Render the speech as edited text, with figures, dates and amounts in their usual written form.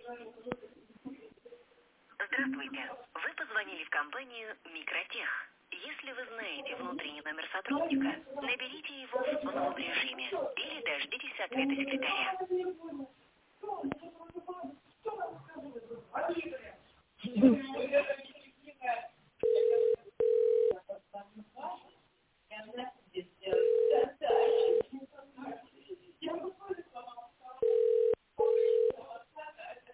Здравствуйте. Вы позвонили в компанию «Микротех». Если вы знаете внутренний номер сотрудника, наберите его в новом режиме или дождитесь ответа секретаря.